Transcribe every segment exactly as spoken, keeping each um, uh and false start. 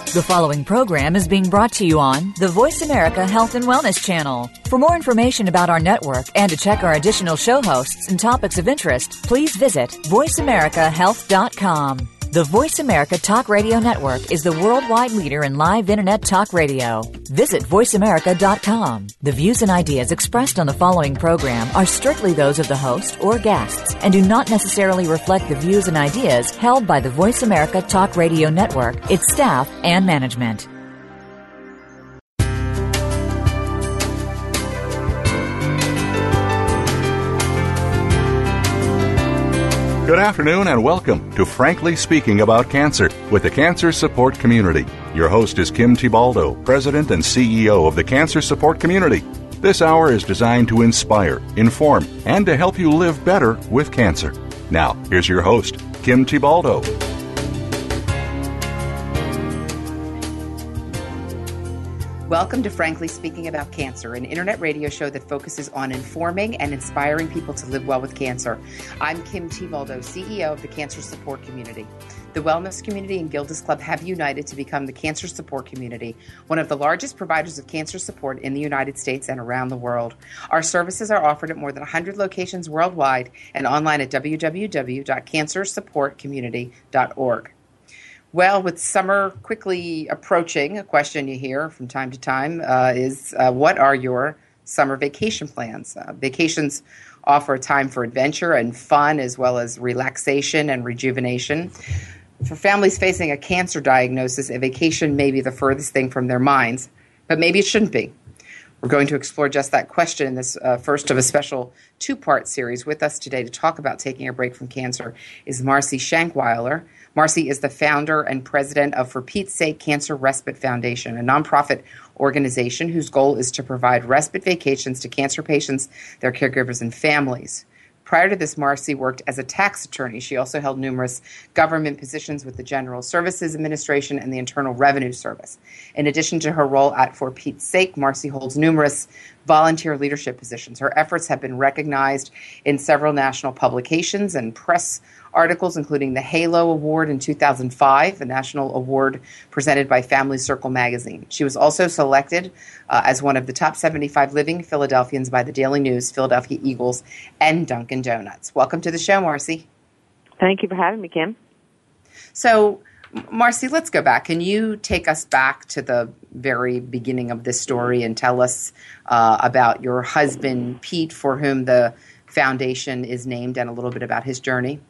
The following program is being brought to you on the Voice America Health and Wellness Channel. For more information about our network and to check our additional show hosts and topics of interest, please visit voice america health dot com. The Voice America Talk Radio Network is the worldwide leader in live Internet talk radio. Visit voice america dot com. The views and ideas expressed on the following program are strictly those of the host or guests and do not necessarily reflect the views and ideas held by the Voice America Talk Radio Network, its staff, and management. Good afternoon and welcome to Frankly Speaking About Cancer with the Cancer Support Community. Your host is Kim Thiboldeaux, President and C E O of the Cancer Support Community. This hour is designed to inspire, inform, and to help you live better with cancer. Now, here's your host, Kim Thiboldeaux. Welcome to Frankly Speaking About Cancer, an internet radio show that focuses on informing and inspiring people to live well with cancer. I'm Kim Thiboldeaux, C E O of the Cancer Support Community. The Wellness Community and Gilda's Club have united to become the Cancer Support Community, one of the largest providers of cancer support in the United States and around the world. Our services are offered at more than one hundred locations worldwide and online at w w w dot cancer support community dot org. Well, with summer quickly approaching, a question you hear from time to time uh, is, uh, what are your summer vacation plans? Uh, vacations offer a time for adventure and fun as well as relaxation and rejuvenation. For families facing a cancer diagnosis, a vacation may be the furthest thing from their minds, but maybe it shouldn't be. We're going to explore just that question in this uh, first of a special two-part series. With us today to talk about taking a break from cancer is Marcy Shankweiler. Marcy is the founder and president of For Pete's Sake Cancer Respite Foundation, a nonprofit organization whose goal is to provide respite vacations to cancer patients, their caregivers, and families. Prior to this, Marcy worked as a tax attorney. She also held numerous government positions with the General Services Administration and the Internal Revenue Service. In addition to her role at For Pete's Sake, Marcy holds numerous volunteer leadership positions. Her efforts have been recognized in several national publications and press articles, including the Halo Award in two thousand five, a national award presented by Family Circle magazine. She was also selected uh, as one of the top seventy-five living Philadelphians by the Daily News, Philadelphia Eagles, and Dunkin' Donuts. Welcome to the show, Marcy. Thank you for having me, Kim. So, Marcy, let's go back. Can you take us back to the very beginning of this story and tell us uh, about your husband, Pete, for whom the foundation is named, and a little bit about his journey?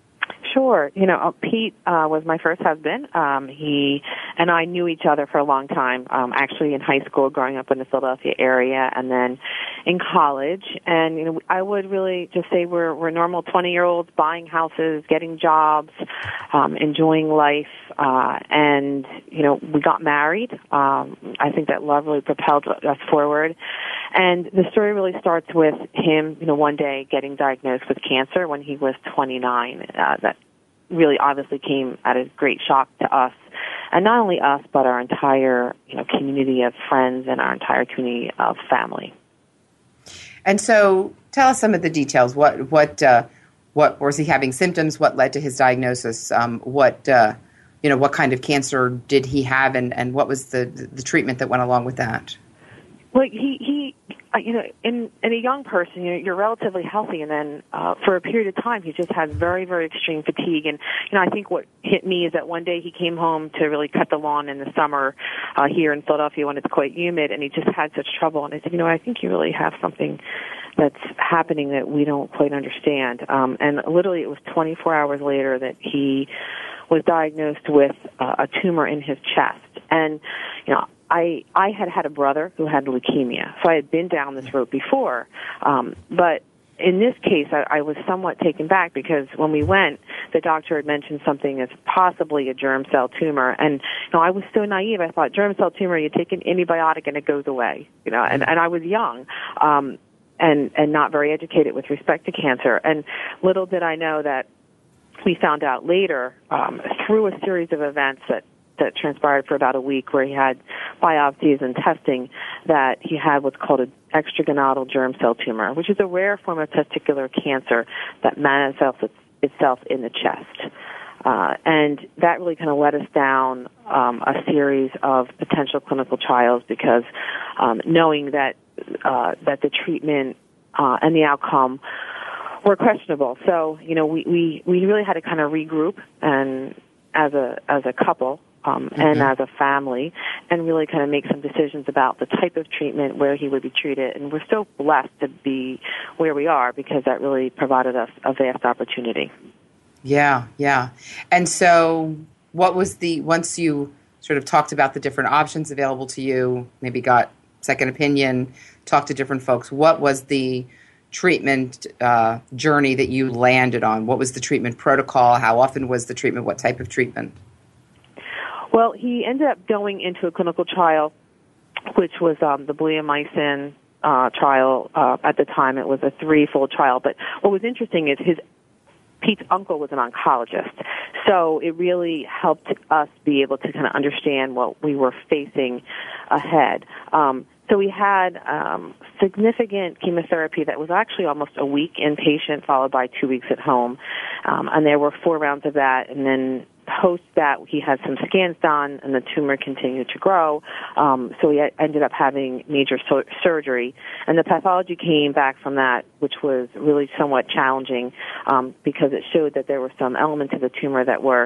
Sure. You know, Pete uh, was my first husband. Um, he and I knew each other for a long time, um, actually in high school, growing up in the Philadelphia area, and then in college. And, you know, I would really just say we're, we're normal twenty-year-olds buying houses, getting jobs, um, enjoying life. Uh, and, you know, we got married. Um, I think that love really propelled us forward. And the story really starts with him, you know, one day getting diagnosed with cancer when he was twenty-nine. Uh, that really obviously came at a great shock to us. And not only us, but our entire, you know, community of friends and our entire community of family. And so tell us some of the details. What, what, uh, what was he having symptoms? What led to his diagnosis? Um, what, uh, you know, what kind of cancer did he have, and, and what was the, the treatment that went along with that? Well, he, he, uh, you know, in, in a young person, you know, you're relatively healthy, and then uh, for a period of time, he just has very, very extreme fatigue. And, you know, I think what hit me is that one day he came home to really cut the lawn in the summer uh, here in Philadelphia when it's quite humid, and he just had such trouble. And I said, you know, I think you really have something that's happening that we don't quite understand. Um, and literally it was twenty-four hours later that he was diagnosed with uh, a tumor in his chest. And, you know, I I had had a brother who had leukemia, so I had been down this road before. Um, but in this case, I, I was somewhat taken back because when we went, the doctor had mentioned something as possibly a germ cell tumor, and you know I was so naive. I thought germ cell tumor, you take an antibiotic and it goes away, you know. And, and I was young, um, and and not very educated with respect to cancer. And little did I know that we found out later um, through a series of events that. that transpired for about a week, where he had biopsies and testing, that he had what's called an extragonadal germ cell tumor, which is a rare form of testicular cancer that manifests itself in the chest. Uh, and that really kind of led us down um, a series of potential clinical trials because um, knowing that uh, that the treatment uh, and the outcome were questionable. So, you know, we, we, we really had to kind of regroup and as a as a couple um, mm-hmm. and as a family and really kind of make some decisions about the type of treatment, where he would be treated. And we're so blessed to be where we are because that really provided us a vast opportunity. Yeah, yeah. And so what was the, once you sort of talked about the different options available to you, maybe got second opinion, talked to different folks, what was the treatment uh, journey that you landed on? What was the treatment protocol? How often was the treatment? What type of treatment? Well, he ended up going into a clinical trial, which was um, the bleomycin uh, trial. Uh, at the time, it was a three-fold trial. But what was interesting is his Pete's uncle was an oncologist, so it really helped us be able to kind of understand what we were facing ahead. Um, so we had um, significant chemotherapy that was actually almost a week inpatient, followed by two weeks at home, um, and there were four rounds of that, and then post that he had some scans done and the tumor continued to grow, um, so he ended up having major so- surgery, and the pathology came back from that, which was really somewhat challenging um, because it showed that there were some elements of the tumor that were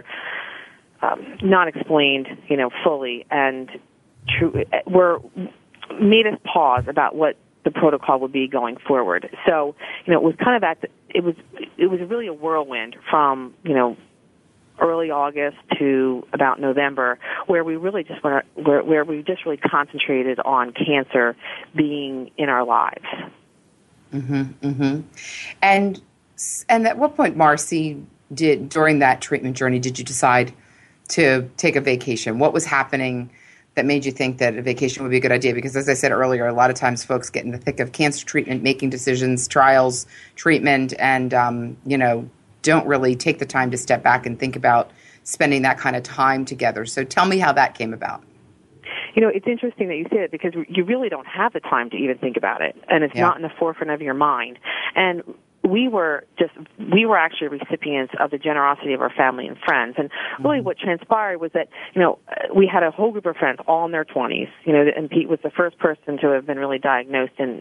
um, not explained, you know, fully, and true, were made us pause about what the protocol would be going forward. So, you know, it was kind of at the, it was it was really a whirlwind from, you know, early August to about November, where we really just went, where, where we just really concentrated on cancer being in our lives. Mm-hmm, mm-hmm. And and at what point, Marcy, did during that treatment journey did you decide to take a vacation? What was happening that made you think that a vacation would be a good idea? Because as I said earlier, a lot of times folks get in the thick of cancer treatment, making decisions, trials, treatment, and um, you know. don't really take the time to step back and think about spending that kind of time together. So tell me how that came about. You know, it's interesting that you say that because you really don't have the time to even think about it, and it's yeah. not in the forefront of your mind. And we were just, we were actually recipients of the generosity of our family and friends. And really what transpired was that, you know, we had a whole group of friends all in their twenties, you know, and Pete was the first person to have been really diagnosed in,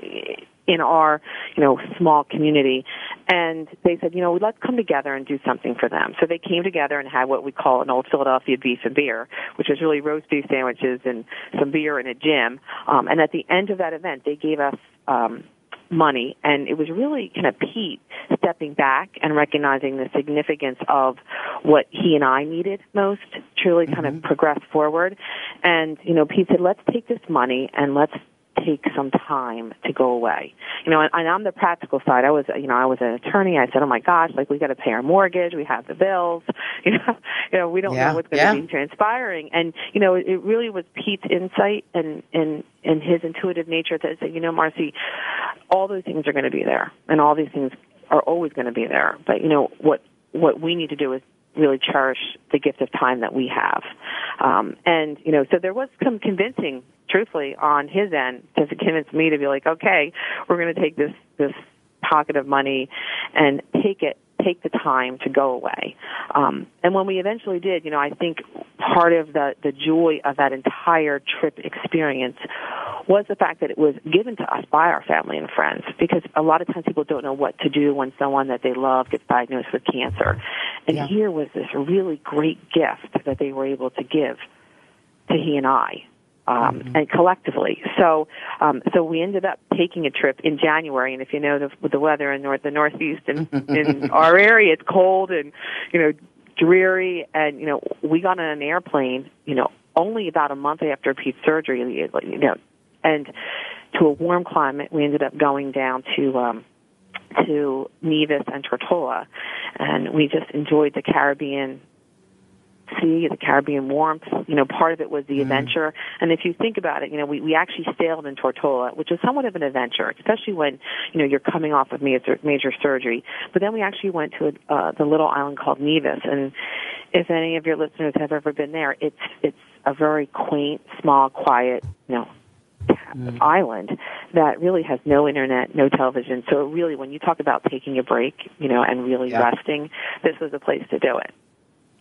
in our, you know, small community. And they said, you know, let's come together and do something for them. So they came together and had what we call an old Philadelphia beef and beer, which is really roast beef sandwiches and some beer in a gym. Um, and at the end of that event, they gave us, um, money, and it was really kind of Pete stepping back and recognizing the significance of what he and I needed most to really kind mm-hmm. of progress forward. And, you know, Pete said, let's take this money and let's take some time to go away. You know, and, and on the practical side, I was, you know, I was an attorney. I said, oh my gosh, like we got to pay our mortgage. We have the bills. You know, you know, we don't yeah, know what's going to yeah. be transpiring. And, you know, it really was Pete's insight and, and, and his intuitive nature that said, you know, Marcy, all those things are going to be there and all these things are always going to be there. But, you know, what, what we need to do is really cherish the gift of time that we have. Um, and, you know, so there was some convincing, truthfully, on his end to convince me to be like, okay, we're going to take this, this pocket of money and take it, take the time to go away. Um, and when we eventually did, you know, I think part of the, the joy of that entire trip experience was the fact that it was given to us by our family and friends, because a lot of times people don't know what to do when someone that they love gets diagnosed with cancer. And yeah. here was this really great gift that they were able to give to he and I. Um, mm-hmm. and collectively. So, um, so we ended up taking a trip in January, and if you know the, with the weather in north, the Northeast and in our area, it's cold and, you know, dreary, and, you know, we got on an airplane, you know, only about a month after Pete's surgery, you know, and to a warm climate. We ended up going down to, um, to Nevis and Tortola, and we just enjoyed the Caribbean sea, the Caribbean warmth. You know, part of it was the mm. adventure. And if you think about it, you know, we, we actually sailed in Tortola, which is somewhat of an adventure, especially when, you know, you're coming off of major, major surgery. But then we actually went to uh, the little island called Nevis. And if any of your listeners have ever been there, it's it's a very quaint, small, quiet, you know, mm. island that really has no internet, no television. So really, when you talk about taking a break, you know, and really yeah. resting, this was a place to do it.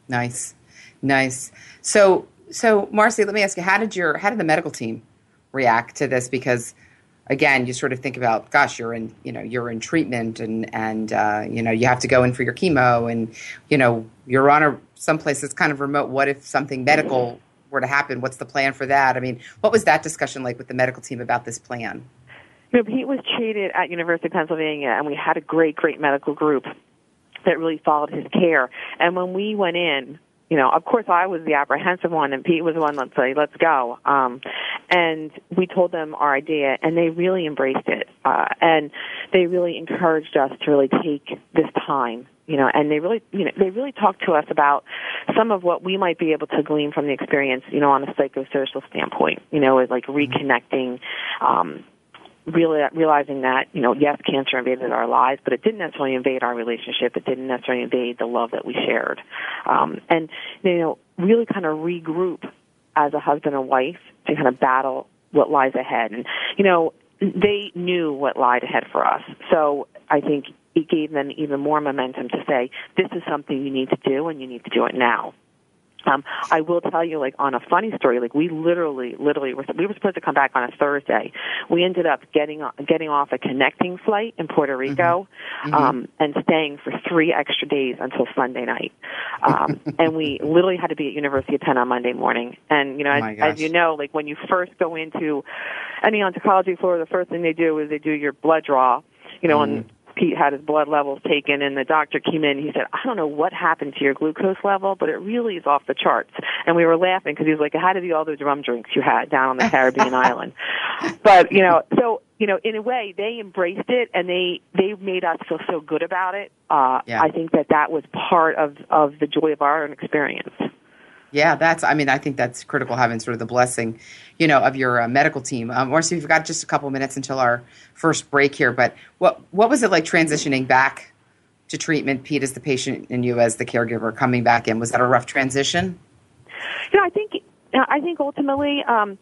Nice. Nice. So, so Marcy, let me ask you, how did your, how did the medical team react to this? Because again, you sort of think about, gosh, you're in, you know, you're in treatment and, and, uh, you know, you have to go in for your chemo and, you know, you're on a, someplace that's kind of remote. What if something medical were to happen? What's the plan for that? I mean, what was that discussion like with the medical team about this plan? You know, Pete was treated at University of Pennsylvania, and we had a great, great medical group that really followed his care. And when we went in, you know, of course I was the apprehensive one, and Pete was the one let's say, let's go. Um, and we told them our idea, and they really embraced it. Uh, and they really encouraged us to really take this time, you know, and they really, you know, they really talked to us about some of what we might be able to glean from the experience, you know, on a psychosocial standpoint, you know, as like reconnecting, um, Really realizing that, you know, yes, cancer invaded our lives, but it didn't necessarily invade our relationship. It didn't necessarily invade the love that we shared. Um, and, you know, really kind of regroup as a husband and wife to kind of battle what lies ahead. And, you know, they knew what lied ahead for us. So I think it gave them even more momentum to say, this is something you need to do, and you need to do it now. Um, I will tell you, like, on a funny story, like, we literally, literally, were, we were supposed to come back on a Thursday. We ended up getting getting off a connecting flight in Puerto Rico, mm-hmm. um, and staying for three extra days until Sunday night. Um, and we literally had to be at University of Penn on Monday morning. And, you know, oh as, as you know, like, when you first go into any oncology floor, the first thing they do is they do your blood draw, you know, mm-hmm. and Pete had his blood levels taken, and the doctor came in. He said, I don't know what happened to your glucose level, but it really is off the charts. And we were laughing because he was like, it had to be all those rum drinks you had down on the Caribbean island. But, you know, so, you know, in a way, they embraced it, and they, they made us feel so good about it. Uh, yeah. I think that that was part of, of the joy of our own experience. Yeah, that's, I mean, I think that's critical, having sort of the blessing, you know, of your uh, medical team. Um, Marcy, we've got just a couple minutes until our first break here, but what what was it like transitioning back to treatment, Pete, as the patient and you as the caregiver coming back in? Was that a rough transition? You know, I think, I think ultimately, um,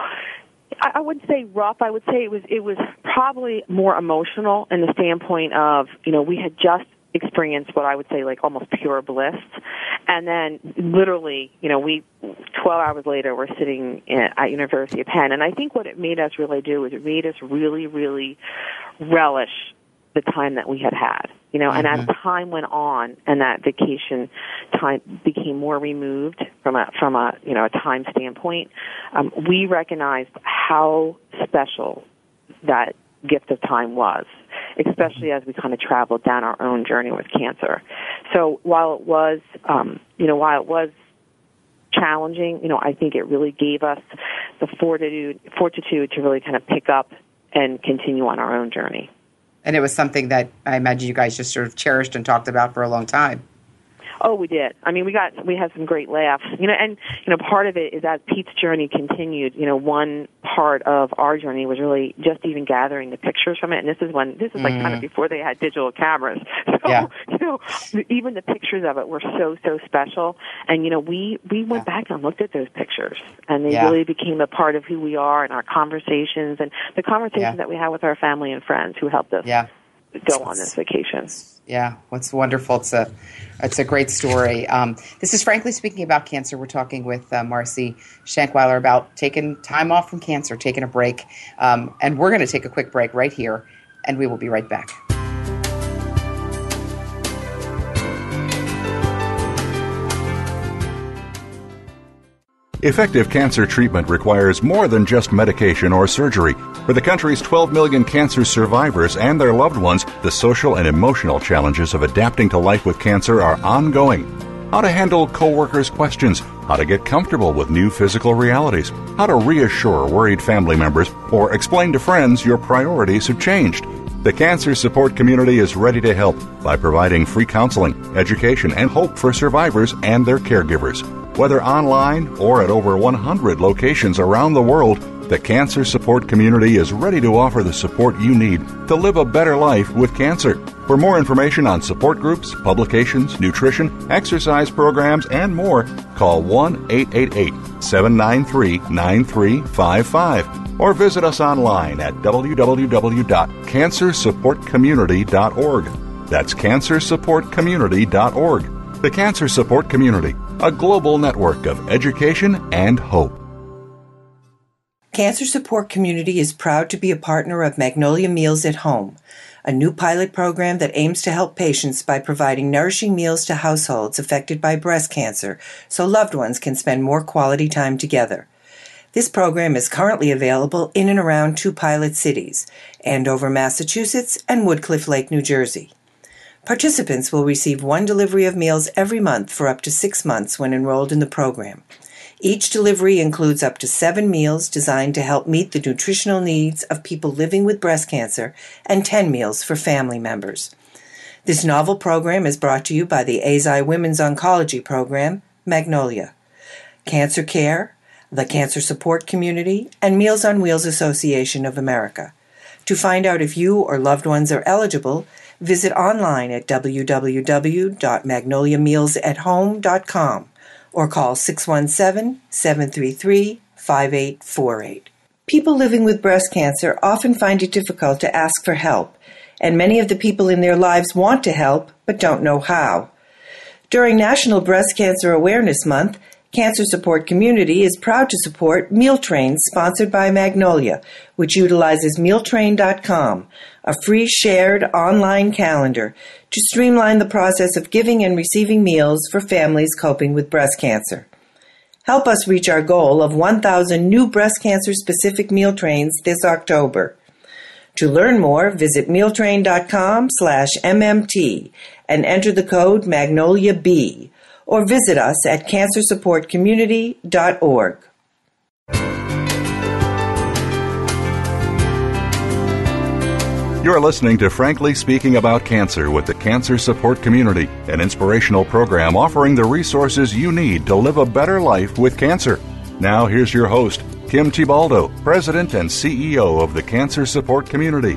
I, I wouldn't say rough. I would say it was, it was probably more emotional in the standpoint of, you know, we had just experienced what I would say like almost pure bliss. And then literally, you know, we, twelve hours later, we're sitting at University of Penn. And I think what it made us really do is it made us really, really relish the time that we had had, you know, mm-hmm. and as time went on and that vacation time became more removed from a, from a, you know, a time standpoint, um, we recognized how special that gift of time was, especially as we kind of traveled down our own journey with cancer. So while it was, um, you know, while it was challenging, you know, I think it really gave us the fortitude, fortitude to really kind of pick up and continue on our own journey. And it was something that I imagine you guys just sort of cherished and talked about for a long time. Oh, we did. I mean, we got we had some great laughs, you know, and you know, part of it is as Pete's journey continued. You know, one part of our journey was really just even gathering the pictures from it, and this is when this is like mm. kind of before they had digital cameras. So, yeah. you know, even the pictures of it were so so special. And you know, we we went yeah. back and looked at those pictures, and they yeah. really became a part of who we are and our conversations and the conversations yeah. that we had with our family and friends who helped us yeah. go on this vacation. Yeah, what's wonderful. It's a, it's a great story. Um, this is Frankly Speaking About Cancer. We're talking with uh, Marcy Shankweiler about taking time off from cancer, taking a break. Um, and we're going to take a quick break right here, and we will be right back. Effective cancer treatment requires more than just medication or surgery. For the country's twelve million cancer survivors and their loved ones, the social and emotional challenges of adapting to life with cancer are ongoing. How to handle coworkers' questions, how to get comfortable with new physical realities, how to reassure worried family members, or explain to friends your priorities have changed. The Cancer Support Community is ready to help by providing free counseling, education, and hope for survivors and their caregivers. Whether online or at over one hundred locations around the world, the Cancer Support Community is ready to offer the support you need to live a better life with cancer. For more information on support groups, publications, nutrition, exercise programs, and more, call one eight eight eight, seven nine three, nine three five five or visit us online at w w w dot cancer support community dot org. That's cancer support community dot org. The Cancer Support Community, a global network of education and hope. Cancer Support Community is proud to be a partner of Magnolia Meals at Home, a new pilot program that aims to help patients by providing nourishing meals to households affected by breast cancer so loved ones can spend more quality time together. This program is currently available in and around two pilot cities, Andover, Massachusetts, and Woodcliff Lake, New Jersey. Participants will receive one delivery of meals every month for up to six months when enrolled in the program. Each delivery includes up to seven meals designed to help meet the nutritional needs of people living with breast cancer and ten meals for family members. This novel program is brought to you by the A Z I Women's Oncology Program, Magnolia, Cancer Care, the Cancer Support Community, and Meals on Wheels Association of America. To find out if you or loved ones are eligible, visit online at w w w dot magnolia meals at home dot com. or call six one seven, seven three three, five eight four eight. People living with breast cancer often find it difficult to ask for help, and many of the people in their lives want to help but don't know how. During National Breast Cancer Awareness Month, Cancer Support Community is proud to support Meal Train, sponsored by Magnolia, which utilizes meal train dot com, a free shared online calendar to streamline the process of giving and receiving meals for families coping with breast cancer. Help us reach our goal of one thousand new breast cancer-specific meal trains this October. To learn more, visit meal train dot com slash M M T and enter the code Magnolia B, or visit us at cancer support community dot org. You're listening to Frankly Speaking About Cancer with the Cancer Support Community, an inspirational program offering the resources you need to live a better life with cancer. Now here's your host, Kim Thiboldeaux, President and C E O of the Cancer Support Community.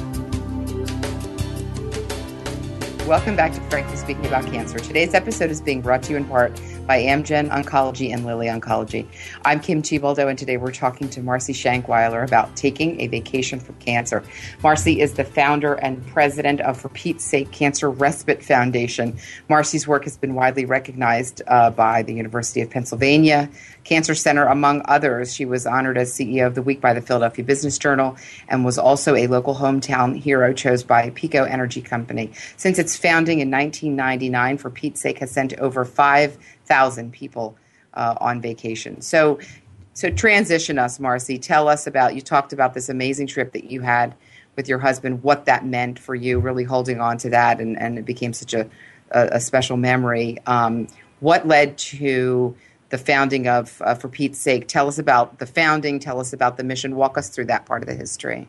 Welcome back to Frankly Speaking About Cancer. Today's episode is being brought to you in part by Amgen Oncology and Lilly Oncology. I'm Kim Thiboldeaux, and today we're talking to Marcy Shankweiler about taking a vacation from cancer. Marcy is the founder and president of For Pete's Sake Cancer Respite Foundation. Marcy's work has been widely recognized uh, by the University of Pennsylvania Cancer Center, among others. She was honored as C E O of the Week by the Philadelphia Business Journal and was also a local hometown hero chosen by Pico Energy Company. Since its founding in nineteen ninety-nine, For Pete's Sake has sent over five thousand people uh, on vacation. So, so transition us, Marcy. Tell us about, you talked about this amazing trip that you had with your husband, what that meant for you, really holding on to that, and, and it became such a, a, a special memory. Um, what led to the founding of uh, For Pete's Sake? Tell us about the founding. Tell us about the mission. Walk us through that part of the history.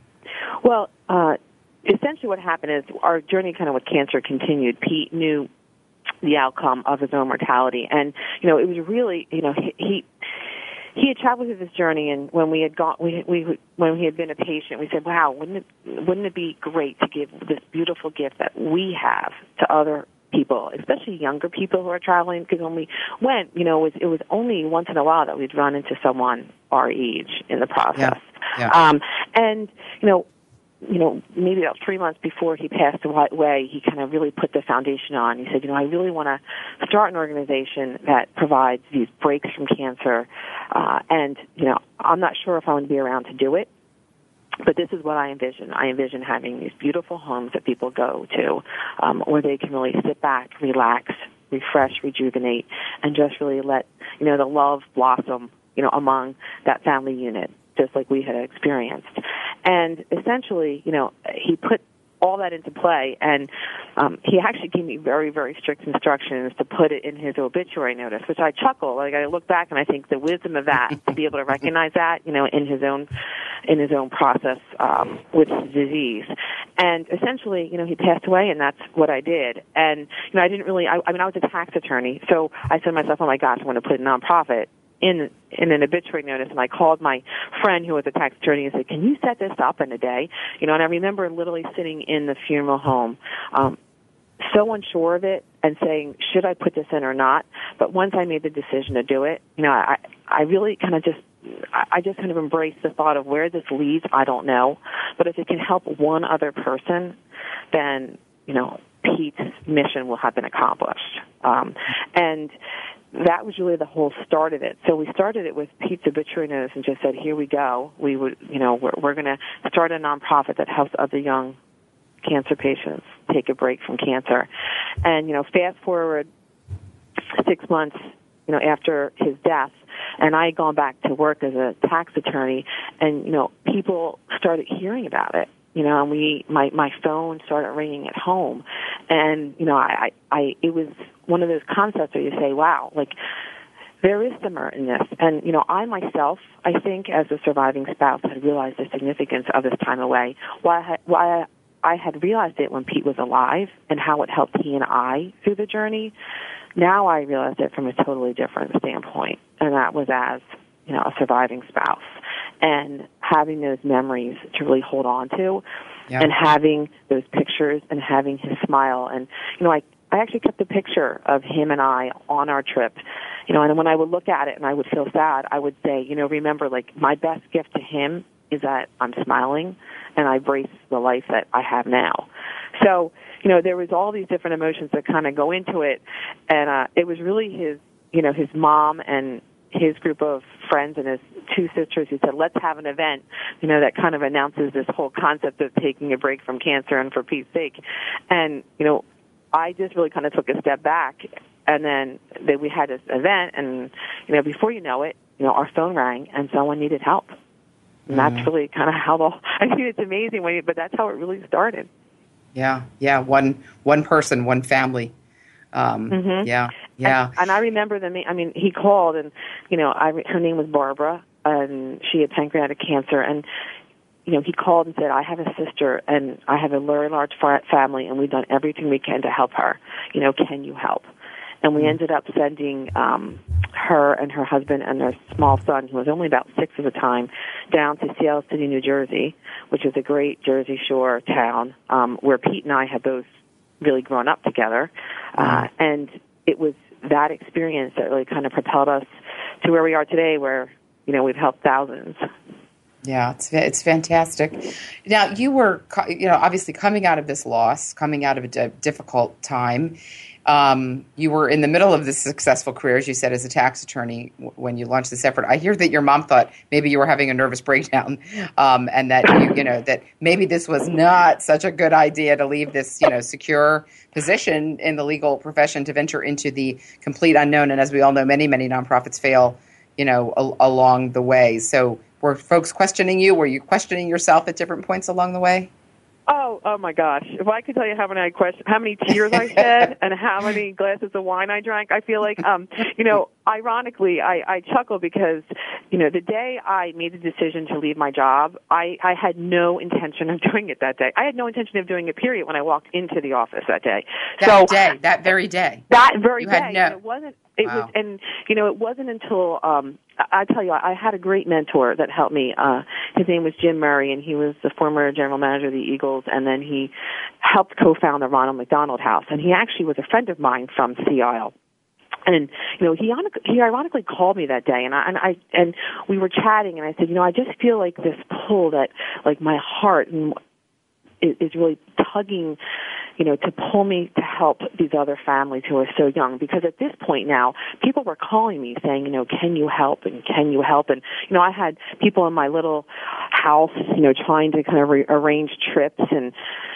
Well, uh, essentially what happened is our journey kind of with cancer continued. Pete knew the outcome of his own mortality, and, you know, it was really, you know, he... he He had traveled through this journey, and when we had gone, we, we when he had been a patient, we said, "Wow, wouldn't it wouldn't it be great to give this beautiful gift that we have to other people, especially younger people who are traveling?" Because when we went, you know, it was, it was only once in a while that we'd run into someone our age in the process. Yeah. Yeah. Um, and you know. you know, maybe about three months before he passed away, he kind of really put the foundation on. He said, you know, I really want to start an organization that provides these breaks from cancer. Uh, and, you know, I'm not sure if I'm going to be around to do it, but this is what I envision. I envision having these beautiful homes that people go to, um, where they can really sit back, relax, refresh, rejuvenate, and just really let, you know, the love blossom, you know, among that family unit, just like we had experienced. And essentially, you know, he put all that into play, and um, he actually gave me very, very strict instructions to put it in his obituary notice, which I chuckle. Like, I look back and I think the wisdom of that, to be able to recognize that, you know, in his own in his own process um, with the disease. And essentially, you know, he passed away, and that's what I did. And, you know, I didn't really, I, I mean, I was a tax attorney, so I said to myself, oh, my gosh, I'm going to put a nonprofit in in an obituary notice, and I called my friend who was a tax attorney and said, can you set this up in a day? You know, and I remember literally sitting in the funeral home, um, so unsure of it and saying, should I put this in or not? But once I made the decision to do it, you know, I, I really kind of just, I just kind of embraced the thought of where this leads, I don't know. But if it can help one other person, then, you know, Pete's mission will have been accomplished. Um, and that was really the whole start of it. So we started it with Pete's obituary notice and just said, here we go. We would, you know, we're, we're going to start a nonprofit that helps other young cancer patients take a break from cancer. And, you know, fast forward six months, you know, after his death, and I had gone back to work as a tax attorney, and, you know, people started hearing about it. You know, and we, my, my phone started ringing at home. And, you know, I, I, it was one of those concepts where you say, wow, like, there is some merit in this. And, you know, I myself, I think, as a surviving spouse, had realized the significance of this time away. Why I had, why I had realized it when Pete was alive and how it helped he and I through the journey. Now I realized it from a totally different standpoint, and that was as, you know, a surviving spouse. And having those memories to really hold on to, yeah. and having those pictures and having his smile. And, you know, I, I actually kept a picture of him and I on our trip, you know, and when I would look at it and I would feel sad, I would say, you know, remember, like, my best gift to him is that I'm smiling and I embrace the life that I have now. So, you know, there was all these different emotions that kind of go into it, and uh, it was really his, you know, his mom and his group of friends and his two sisters who said, let's have an event, you know, that kind of announces this whole concept of taking a break from cancer and for Pete's sake. And, you know, I just really kind of took a step back, and then they, we had this event, and, you know, before you know it, you know, our phone rang and someone needed help. And that's mm-hmm. really kind of how the, I mean, it's amazing, when you, but that's how it really started. Yeah, yeah, one one person, one family. Um, mm-hmm. Yeah, yeah. And, and I remember the. I mean, he called, and you know, I, her name was Barbara, and she had pancreatic cancer, and you know, he called and said, "I have a sister, and I have a very large family, and we've done everything we can to help her. You know, can you help?" And we mm-hmm. ended up sending um, her and her husband and their small son, who was only about six at the time, down to Seattle City, New Jersey, which is a great Jersey Shore town um, where Pete and I had both really grown up together. Uh, and it was that experience that really kind of propelled us to where we are today, where, you know, we've helped thousands. Yeah, it's it's fantastic. Now, you were, you know, obviously coming out of this loss, coming out of a difficult time. Um, you were in the middle of this successful career, as you said, as a tax attorney w- when you launched this effort. I hear that your mom thought maybe you were having a nervous breakdown, um, and that you, you know, that maybe this was not such a good idea to leave this, you know, secure position in the legal profession to venture into the complete unknown. And as we all know, many, many nonprofits fail, you know, a- along the way. So were folks questioning you? Were you questioning yourself at different points along the way? Oh, oh my gosh! If I could tell you how many I question, how many tears I shed, and how many glasses of wine I drank, I feel like, um, you know, ironically, I, I chuckle because, you know, the day I made the decision to leave my job, I, I had no intention of doing it that day. I had no intention of doing it, period, when I walked into the office that day. That so, day, that very day. That very you day. Had no. It wasn't. It wow. was, and you know, it wasn't until um, I, I tell you, I had a great mentor that helped me. Uh, his name was Jim Murray, and he was the former general manager of the Eagles, and then he helped co-found the Ronald McDonald House, and he actually was a friend of mine from Sea Isle. And you know, he he ironically called me that day, and I and I and we were chatting, and I said, you know, I just feel like this pull that, like, my heart and is, is really tugging, you know, to pull me to help these other families who are so young. Because at this point now, people were calling me saying, you know, can you help and can you help? And, you know, I had people in my little house, you know, trying to kind of re- arrange trips. And,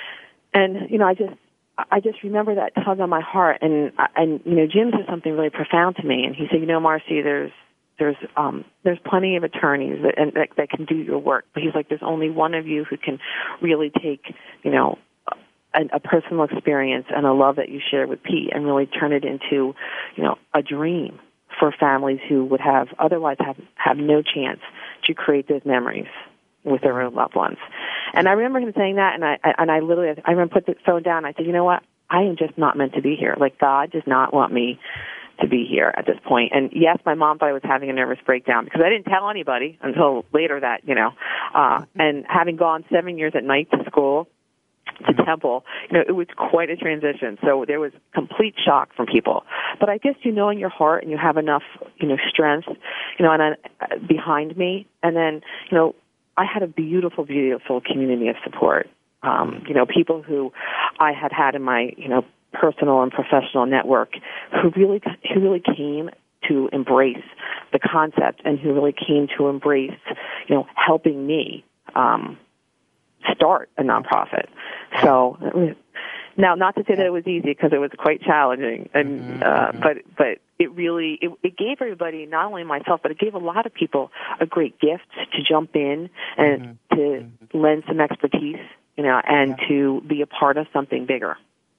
and, you know, I just, I just remember that tug on my heart. And, and, you know, Jim said something really profound to me. And he said, you know, Marcy, there's, there's, um, there's plenty of attorneys that, and, that, that can do your work. But he's like, there's only one of you who can really take, you know, A, a personal experience and a love that you share with Pete and really turn it into, you know, a dream for families who would have otherwise have, have no chance to create those memories with their own loved ones. And I remember him saying that, and I and I literally, I remember put the phone down. And I said, you know what? I am just not meant to be here. Like, God does not want me to be here at this point. And yes, my mom thought I was having a nervous breakdown because I didn't tell anybody until later that, you know, uh, and having gone seven years at night to school, to Temple, you know, it was quite a transition. So there was complete shock from people. But I guess you know in your heart and you have enough, you know, strength, you know, and uh, behind me. And then, you know, I had a beautiful, beautiful community of support. Um, you know, people who I had had in my, you know, personal and professional network who really, who really came to embrace the concept and who really came to embrace, you know, helping me um, start a nonprofit. So, now, not to say that it was easy, because it was quite challenging, and mm-hmm. uh, but but it really it, it gave everybody, not only myself, but it gave a lot of people a great gift to jump in and mm-hmm. to mm-hmm. lend some expertise, you know, and yeah. to be a part of something bigger.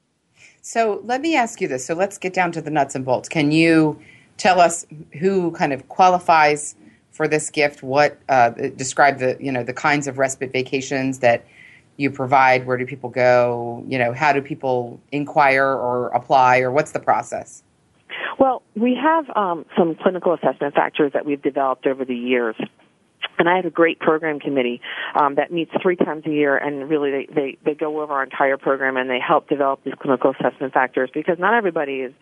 So let me ask you this. So let's get down to the nuts and bolts. Can you tell us who kind of qualifies for this gift? What uh, describe the you know the kinds of respite vacations that you provide? Where do people go? You know, how do people inquire or apply, or what's the process? Well, we have um, some clinical assessment factors that we've developed over the years. And I have a great program committee um, that meets three times a year, and really they, they, they go over our entire program and they help develop these clinical assessment factors, because not everybody is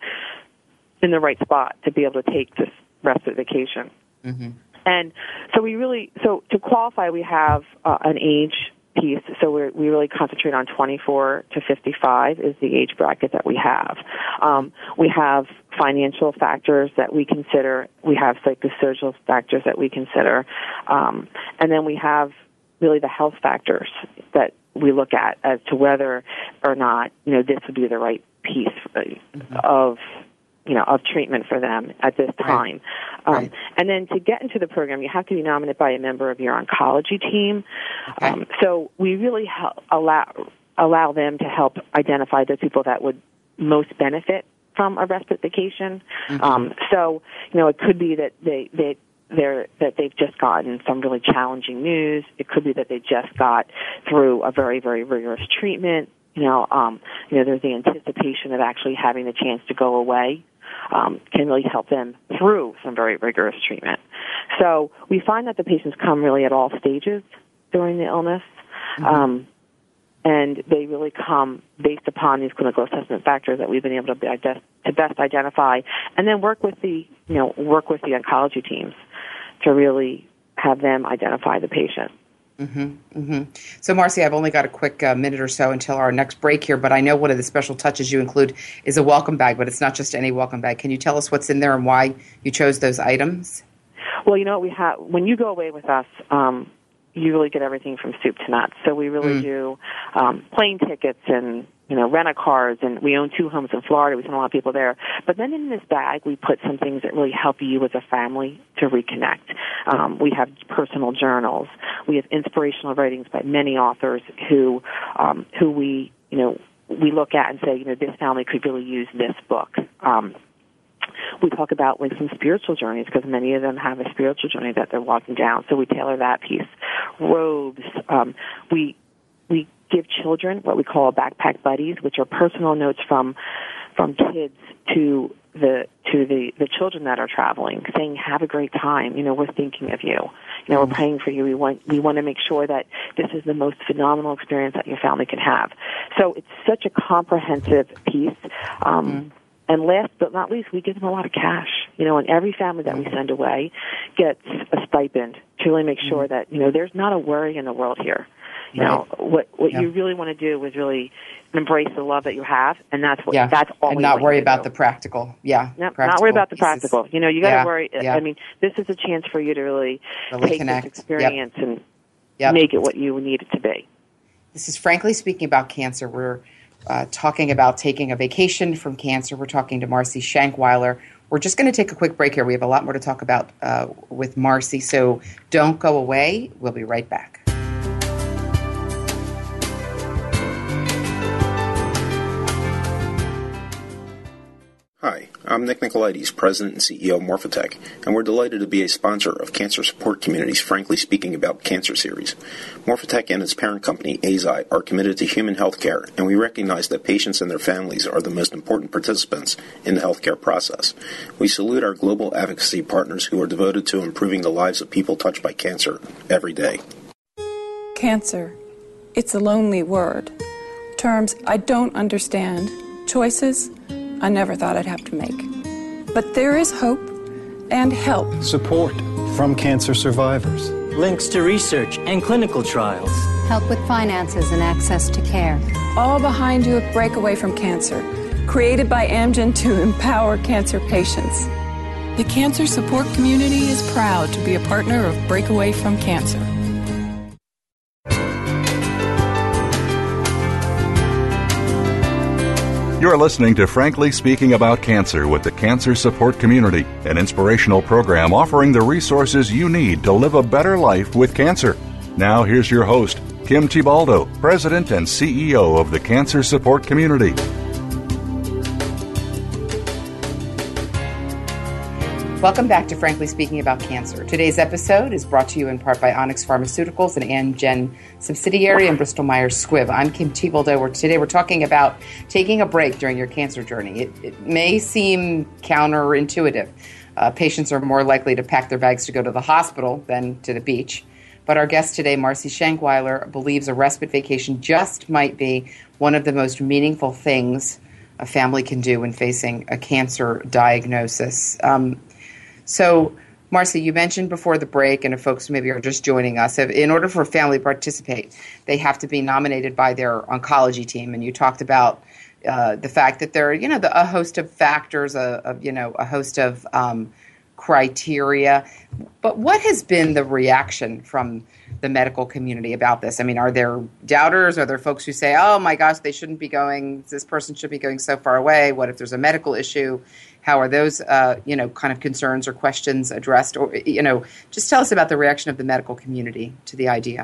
in the right spot to be able to take this respite vacation. Mm-hmm. And so we really, so to qualify, we have uh, an age piece. So we're, we really concentrate on twenty-four to fifty-five is the age bracket that we have. Um, we have financial factors that we consider. We have psychosocial factors that we consider. Um, and then we have really the health factors that we look at as to whether or not, you know, this would be the right piece mm-hmm. of, you know, of treatment for them at this time. Right. Um, right. And then to get into the program, you have to be nominated by a member of your oncology team. Okay. Um, so we really help allow allow them to help identify those people that would most benefit from a respite vacation. Mm-hmm. Um, so, you know, it could be that they, they they're, that they've just gotten some really challenging news. It could be that they just got through a very, very rigorous treatment. You know, um, you know, there's the anticipation of actually having the chance to go away. Um, can really help them through some very rigorous treatment. So we find that the patients come really at all stages during the illness, mm-hmm. um, and they really come based upon these clinical assessment factors that we've been able to, be, to best identify, and then work with the, you know, work with the oncology teams to really have them identify the patient. Mm-hmm, mm-hmm. So, Marcy, I've only got a quick uh, minute or so until our next break here, but I know one of the special touches you include is a welcome bag, but it's not just any welcome bag. Can you tell us what's in there and why you chose those items? Well, you know what we have, when you go away with us, um, you really get everything from soup to nuts. So we really mm. do um, plane tickets and, you know, rent-a-cars, and we own two homes in Florida. We send a lot of people there. But then in this bag, we put some things that really help you as a family to reconnect. Um, we have personal journals. We have inspirational writings by many authors who, um, who we, you know, we look at and say, you know, this family could really use this book. Um, we talk about like some spiritual journeys, because many of them have a spiritual journey that they're walking down. So we tailor that piece. Robes. Um, we we give children what we call backpack buddies, which are personal notes from from kids to the to the, the children that are traveling, saying, "Have a great time. You know, we're thinking of you. You know, we're praying for you. We want we want to make sure that this is the most phenomenal experience that your family can have." So it's such a comprehensive piece. Um, mm-hmm. And last but not least, we give them a lot of cash. You know, and every family that we send away gets a stipend to really make sure that, you know, there's not a worry in the world here. You know, what what yeah. you really want to do is really embrace the love that you have, and that's what yeah. that's all. And we not want worry you to about do. the practical. Yeah, no, practical not worry about the pieces. practical. You know, you got to yeah. worry. Yeah. I mean, this is a chance for you to really, really take connect. this experience yep. and yep. make it what you need it to be. This is Frankly Speaking About Cancer. We're uh, talking about taking a vacation from cancer. We're talking to Marcy Shankweiler. We're just going to take a quick break here. We have a lot more to talk about uh, with Marcy, so don't go away. We'll be right back. Hi, I'm Nick Nicolaides, President and C E O of Morphotek, and we're delighted to be a sponsor of Cancer Support Community's Frankly Speaking About Cancer series. Morphotek and its parent company, Eisai, are committed to human health care, and we recognize that patients and their families are the most important participants in the healthcare process. We salute our global advocacy partners who are devoted to improving the lives of people touched by cancer every day. Cancer. It's a lonely word. Terms I don't understand. Choices I never thought I'd have to make. But there is hope and help. Support from cancer survivors. Links to research and clinical trials. help with finances and access to care. All behind you at Breakaway from Cancer, created by Amgen to empower cancer patients. The Cancer Support Community is proud to be a partner of Breakaway from Cancer. You're listening to Frankly Speaking About Cancer with the Cancer Support Community, an inspirational program offering the resources you need to live a better life with cancer. Now here's your host, Kim Thiboldeaux, President and C E O of the Cancer Support Community. Welcome back to Frankly Speaking About Cancer. Today's episode is brought to you in part by Onyx Pharmaceuticals, an Amgen subsidiary, and Bristol Myers Squibb. I'm Kim Thiboldeaux. Today we're talking about taking a break during your cancer journey. It, it may seem counterintuitive. Uh, patients are more likely to pack their bags to go to the hospital than to the beach. But our guest today, Marcy Shankweiler, believes a respite vacation just might be one of the most meaningful things a family can do when facing a cancer diagnosis. Um, So, Marcy, you mentioned before the break, and if folks maybe are just joining us, in order for a family to participate, they have to be nominated by their oncology team. And you talked about uh, the fact that there are, you know, the, a host of factors, a, a you know, a host of um, criteria. But what has been the reaction from the medical community about this? I mean, are there doubters? Are there folks who say, "Oh my gosh, they shouldn't be going. This person should be going so far away. What if there's a medical issue?" How are those, uh, you know, kind of concerns or questions addressed? Or, you know, just tell us about the reaction of the medical community to the idea.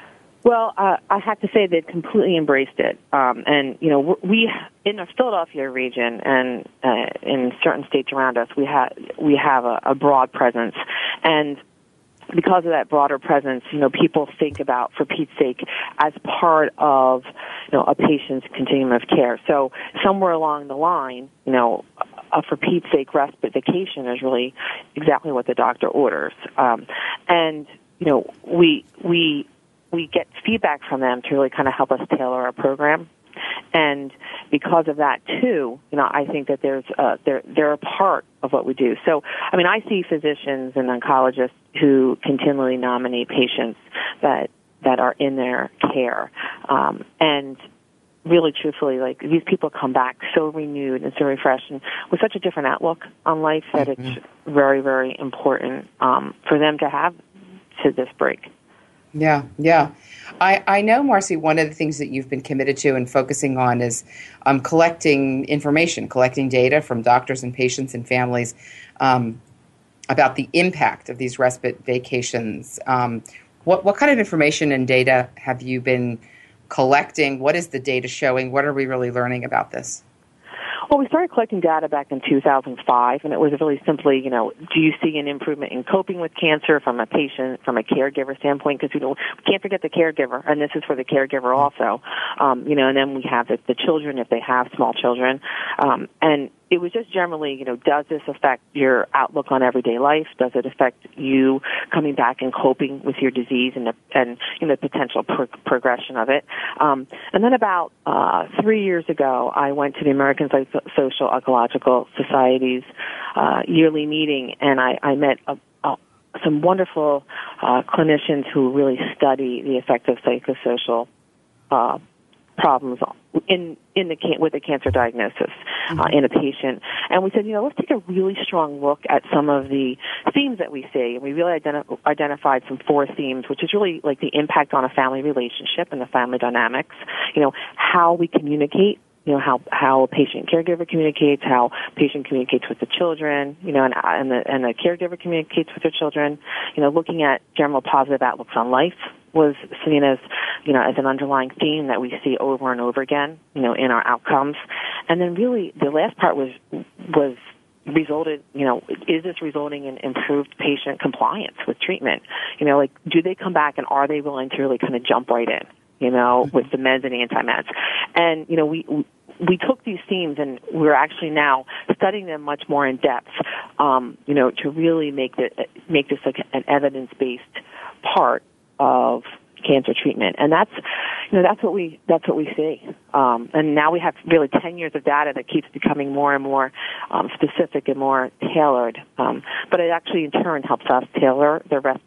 Well, uh, I have to say they've completely embraced it. Um, and, you know, we, in the Philadelphia region and uh, in certain states around us, we, ha- we have a, a broad presence. And because of that broader presence, you know, people think about, for Pete's sake, as part of, you know, a patient's continuum of care. So somewhere along the line, you know, a for Pete's sake respite vacation is really exactly what the doctor orders. Um, and, you know, we, we, we get feedback from them to really kind of help us tailor our program. And because of that, too, you know, I think that there's uh, they're they're a part of what we do. So, I mean, I see physicians and oncologists who continually nominate patients that that are in their care, um, and really, truthfully, like these people come back so renewed and so refreshed and with such a different outlook on life that mm-hmm. it's very, very important um, for them to have to this break. Yeah, yeah. I, I know, Marcy, one of the things that you've been committed to and focusing on is um, collecting information, collecting data from doctors and patients and families um, about the impact of these respite vacations. Um, what, what kind of information and data have you been collecting? What is the data showing? What are we really learning about this? Well, we started collecting data back in two thousand five, and it was really simply, you know, do you see an improvement in coping with cancer from a patient, from a caregiver standpoint? Because, you know, we can't forget the caregiver, and this is for the caregiver also. Um, you know, and then we have the, the children if they have small children. Um, and it was just generally, you know, does this affect your outlook on everyday life? Does it affect you coming back and coping with your disease and, the, and you know, the potential pro- progression of it? Um, and then about uh, three years ago, I went to the American Social Ecological Society's uh, yearly meeting, and I, I met a, a, some wonderful uh, clinicians who really study the effect of psychosocial uh problems in in the can- with a cancer diagnosis uh, in a patient, and we said, you know, let's take a really strong look at some of the themes that we see, and we really identi- identified some four themes, which is really like the impact on a family relationship and the family dynamics. You know, how we communicate. You know, how, how a patient caregiver communicates, how patient communicates with the children, you know, and, and the, and the caregiver communicates with their children. You know, looking at general positive outlooks on life was seen as, you know, as an underlying theme that we see over and over again, you know, in our outcomes. And then really the last part was, was resulted, you know, is this resulting in improved patient compliance with treatment? You know, like, do they come back and are they willing to really kind of jump right in? You know, with the meds and anti-meds. And, you know, we we took these themes and we're actually now studying them much more in depth, um, you know, to really make, the, make this like an evidence-based part of cancer treatment. And that's, you know, that's what we, that's what we see. Um, and now we have really ten years of data that keeps becoming more and more um, specific and more tailored. Um, but it actually in turn helps us tailor the respite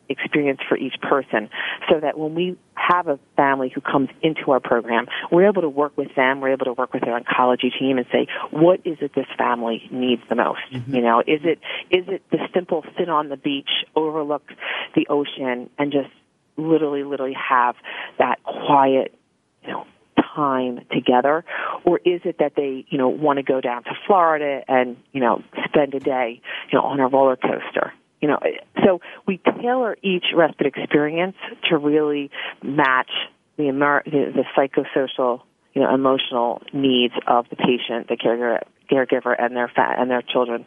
experience for each person, so that when we have a family who comes into our program, we're able to work with them, we're able to work with their oncology team and say, what is it this family needs the most? Mm-hmm. You know, is it is it the simple sit on the beach, overlook the ocean, and just literally, literally have that quiet, you know, time together? Or is it that they, you know, want to go down to Florida and, you know, spend a day, you know, on a roller coaster? You know, so we tailor each respite experience to really match the, emer- the, the psychosocial, you know, emotional needs of the patient, the caregiver, caregiver, and their fa- and their children.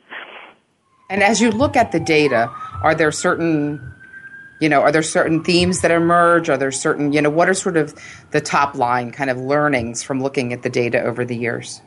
And as you look at the data, are there certain, you know, are there certain themes that emerge? Are there certain, you know, what are sort of the top line kind of learnings from looking at the data over the years?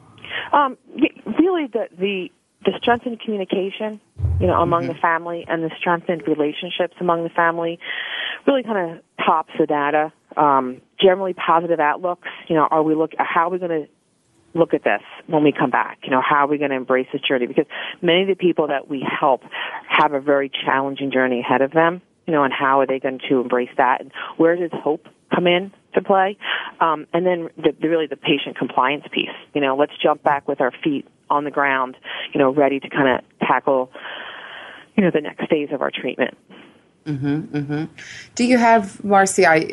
Um, really, the the the strengthened communication, you know, among mm-hmm. the family, and the strengthened relationships among the family really kind of tops the data. Um, generally positive outlooks, you know, are we look, how are we going to look at this when we come back? You know, how are we going to embrace this journey? Because many of the people that we help have a very challenging journey ahead of them, you know, and how are they going to embrace that? And where does hope come in to play? Um, and then the, the, really the patient compliance piece. You know, let's jump back with our feet on the ground, you know, ready to kind of tackle, you know, the next phase of our treatment. Mm-hmm, mm-hmm. Do you have, Marcy, I,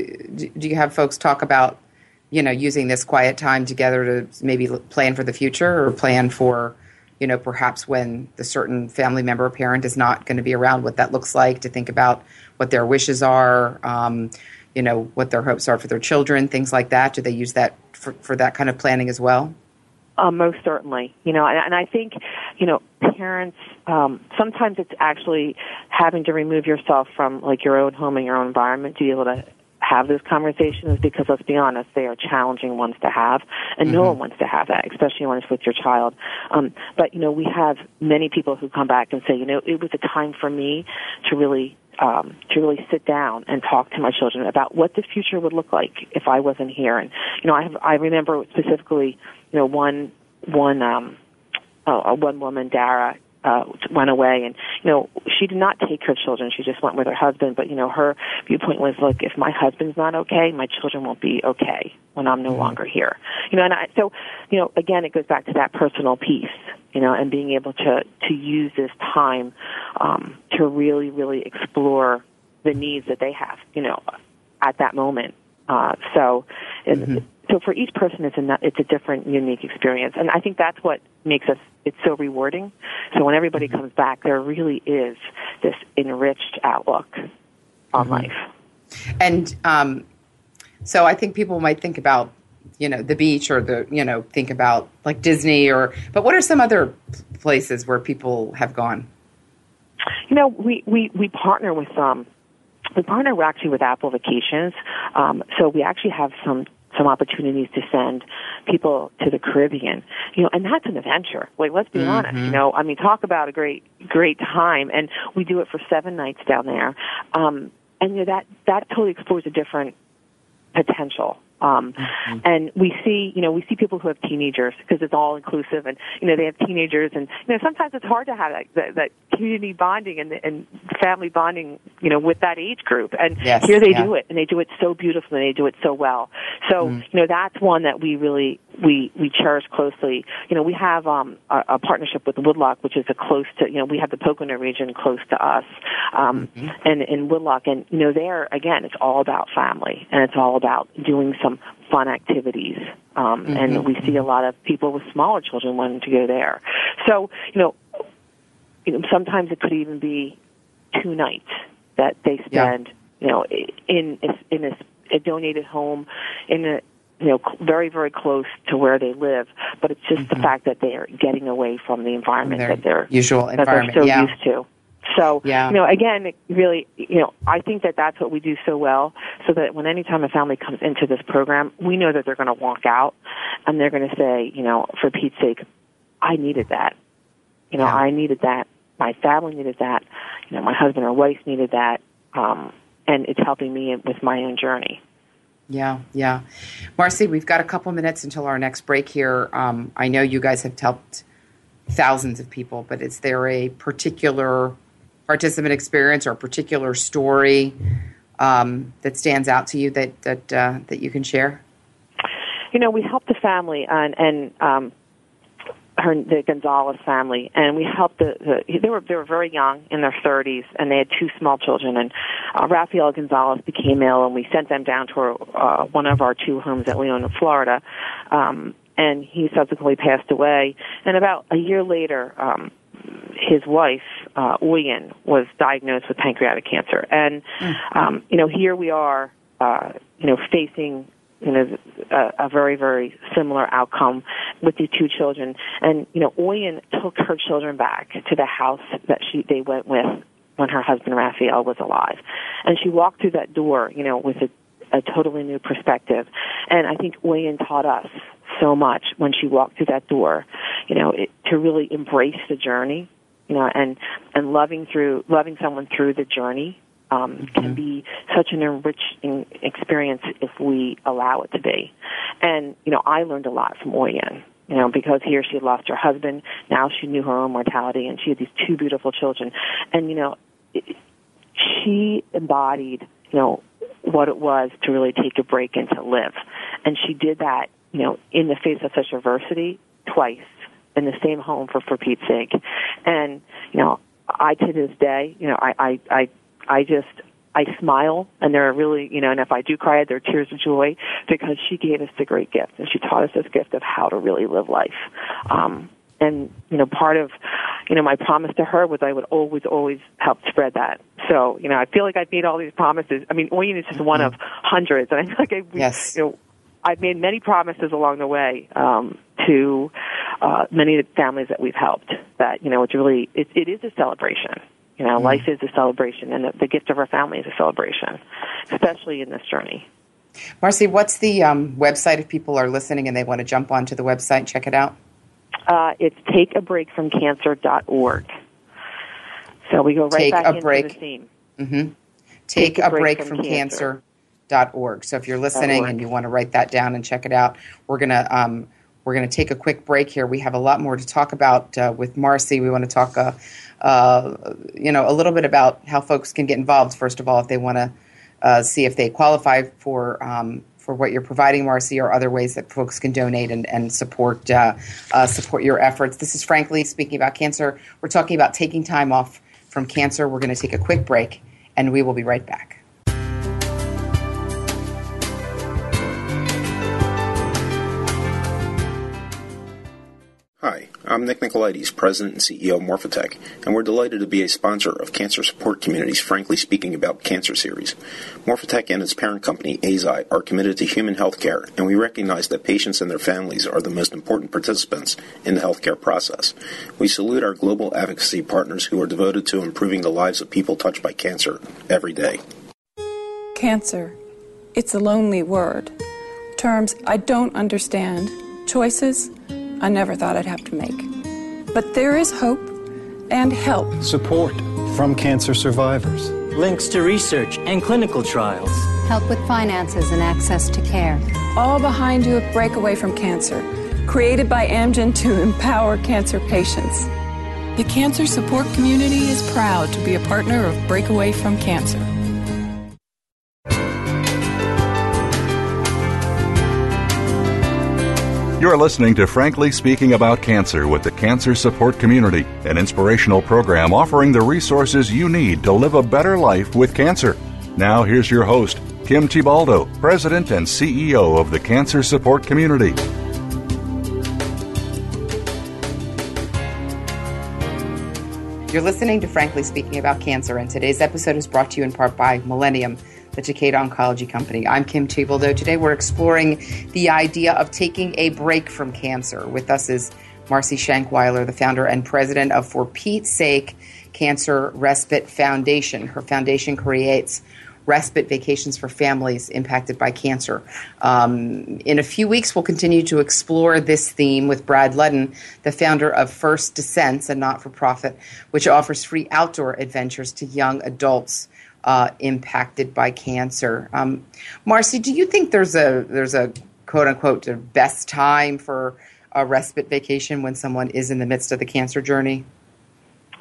do you have folks talk about, you know, using this quiet time together to maybe plan for the future or plan for, you know, perhaps when the certain family member or parent is not going to be around, what that looks like, to think about what their wishes are, um, you know, what their hopes are for their children, things like that? Do they use that for, for that kind of planning as well? Uh, most certainly, you know, and, and I think, you know, parents, um, sometimes it's actually having to remove yourself from, like, your own home and your own environment to be able to have those conversations, because let's be honest, they are challenging ones to have, and mm-hmm. no one wants to have that, especially when it's with your child. Um, but, you know, we have many people who come back and say, you know, it was a time for me to really Um, to really sit down and talk to my children about what the future would look like if I wasn't here. And, you know, I have, I remember specifically, you know, one, one, um, uh, one woman, Dara, uh, went away, and, you know, she did not take her children. She just went with her husband. But, you know, her viewpoint was, look, if my husband's not okay, my children won't be okay when I'm no mm-hmm. longer here. You know, and I, so, you know, again, it goes back to that personal piece, you know, and being able to, to use this time um, to really, really explore the needs that they have, you know, at that moment. Uh, so, mm-hmm. it, so for each person, it's a it's a different, unique experience, and I think that's what makes us it's so rewarding. So when everybody mm-hmm. comes back, there really is this enriched outlook on mm-hmm. life. And um, so I think people might think about, you know, the beach, or the, you know, think about like Disney, or, but what are some other places where people have gone? You know, we, we, we partner with, um, we partner actually with Apple Vacations. Um, so we actually have some, some opportunities to send people to the Caribbean, you know, and that's an adventure. Like, let's be mm-hmm. honest, you know, I mean, talk about a great, great time. And we do it for seven nights down there. Um, and you know, that, that totally explores a different potential. Um, mm-hmm. And we see, you know, we see people who have teenagers, because it's all inclusive, and, you know, they have teenagers, and, you know, sometimes it's hard to have that, that, that community bonding and, and family bonding, you know, with that age group. And yes, here they yeah. do it, and they do it so beautifully, and they do it so well. So, mm-hmm. you know, that's one that we really, we, we cherish closely. You know, we have, um, a, a partnership with Woodloch, which is a close to, you know, we have the Pocono region close to us, um, mm-hmm. and in Woodloch, and, you know, there, again, it's all about family, and it's all about doing some fun activities. Um, mm-hmm. And we see a lot of people with smaller children wanting to go there. So, you know, you know, sometimes it could even be two nights that they spend, yeah. you know, in in a, a donated home, in a, you know, very, very close to where they live. But it's just mm-hmm. the fact that they are getting away from the environment their that they're usual that environment, they're so yeah. used to. So, yeah. you know, again, really, you know, I think that that's what we do so well, so that when anytime a family comes into this program, we know that they're going to walk out and they're going to say, you know, for Pete's sake, I needed that. You know, yeah. I needed that. My family needed that. You know, my husband or wife needed that. Um, and it's helping me with my own journey. Yeah, yeah. Marcy, we've got a couple minutes until our next break here. Um, I know you guys have helped thousands of people, but is there a particular participant experience or a particular story um, that stands out to you that that uh, that you can share? You know, we helped the family and and um, her the Gonzalez family, and we helped the, the they were they were very young, in their thirties, and they had two small children. And uh, Rafael Gonzalez became ill, and we sent them down to our, uh, one of our two homes that we own in Florida. Um, and he subsequently passed away. And about a year later, um, his wife, uh, Oyen, was diagnosed with pancreatic cancer. And, um, you know, here we are, uh, you know, facing, you know, a, a very, very similar outcome with these two children. And, you know, Oyen took her children back to the house that she they went with when her husband, Raphael, was alive. And she walked through that door, you know, with a, a totally new perspective. And I think Oyen taught us so much when she walked through that door, you know, it, to really embrace the journey, you know, and, and loving through, loving someone through the journey um, mm-hmm. can be such an enriching experience if we allow it to be. And, you know, I learned a lot from Oyen, you know, because here she had lost her husband, now she knew her own mortality, and she had these two beautiful children. And, you know, it, she embodied, you know, what it was to really take a break and to live. And she did that, you know, in the face of such adversity twice in the same home for, for Pete's sake. And, you know, I, to this day, you know, I, I, I, I just, I smile, and there are really, you know, and if I do cry, there are tears of joy, because she gave us the great gift, and she taught us this gift of how to really live life. Um, and, you know, part of, you know, my promise to her was I would always, always help spread that. So, you know, I feel like I've made all these promises. I mean, Oyen is just one of hundreds, and I feel like I, yes. you know, I've made many promises along the way um, to uh, many of the families that we've helped. That, you know, it's really it, it is a celebration. You know, mm-hmm. life is a celebration, and the, the gift of our family is a celebration, especially in this journey. Marcy, what's the um, website if people are listening and they want to jump onto the website and check it out? Uh, it's take a break from cancer dot org. So we go right take back a into break. the theme. Mm-hmm. Take, take a, a break, break from, from cancer. Dot org. So if you're listening and you want to write that down and check it out, we're gonna um, we're gonna take a quick break here. We have a lot more to talk about uh, with Marcy. We want to talk, uh, uh, you know, a little bit about how folks can get involved. First of all, if they want to uh, see if they qualify for um, for what you're providing, Marcy, or other ways that folks can donate and, and support uh, uh, support your efforts. This is Frankly Speaking About Cancer. We're talking about taking time off from cancer. We're going to take a quick break, and we will be right back. Hi, I'm Nick Nicolaides, President and C E O of Morphotek, and we're delighted to be a sponsor of Cancer Support Community's Frankly Speaking About Cancer series. Morphotek and its parent company, Eisai, are committed to human health care, and we recognize that patients and their families are the most important participants in the healthcare process. We salute our global advocacy partners who are devoted to improving the lives of people touched by cancer every day. Cancer. It's a lonely word. Terms I don't understand. Choices I never thought I'd have to make. But there is hope and help. Support from cancer survivors. Links to research and clinical trials. Help with finances and access to care. All behind you at Breakaway from Cancer, created by Amgen to empower cancer patients. The Cancer Support Community is proud to be a partner of Breakaway from Cancer. You're listening to Frankly Speaking About Cancer with the Cancer Support Community, an inspirational program offering the resources you need to live a better life with cancer. Now here's your host, Kim Tibaldo, President and C E O of the Cancer Support Community. You're listening to Frankly Speaking About Cancer, and today's episode is brought to you in part by Millennium, the Takeda Oncology Company. I'm Kim Tibaldo. Today we're exploring the idea of taking a break from cancer. With us is Marcy Shankweiler, the founder and president of For Pete's Sake Cancer Respite Foundation. Her foundation creates respite vacations for families impacted by cancer. Um, in a few weeks, we'll continue to explore this theme with Brad Ludden, the founder of First Descents, a not-for-profit, which offers free outdoor adventures to young adults Uh, impacted by cancer. Um, Marcy, do you think there's a there's a quote unquote a best time for a respite vacation when someone is in the midst of the cancer journey?